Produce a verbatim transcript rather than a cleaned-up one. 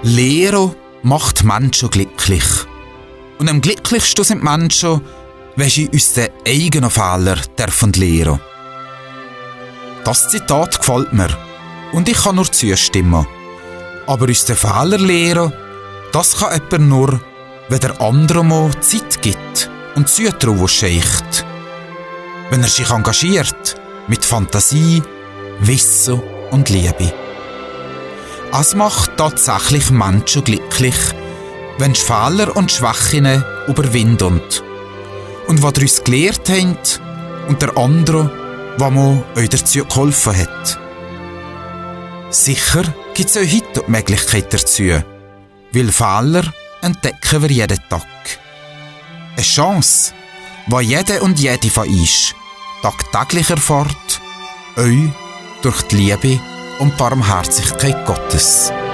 Lehre macht Menschen glücklich. Und am glücklichsten sind Menschen, wenn sie aus den eigenen Fehlern dürfen lernen. Das Zitat gefällt mir und ich kann nur zustimmen. Aber aus den Fehlern lernen, das kann jemand nur, wenn der andere mal Zeit gibt und Zutrauen schenkt. Wenn er sich engagiert mit Fantasie, Wissen und Liebe. Es macht tatsächlich Menschen glücklich, wenn sie Fehler und Schwächen überwinden. Und was uns gelehrt haben und der andere, was mir euch dazu geholfen hat. Sicher gibt es auch heute die Möglichkeit dazu, weil Fehler entdecken wir jeden Tag. Eine Chance, die jede und jede von uns tagtäglich erfährt, euch durch die Liebe und Barmherzigkeit Gottes.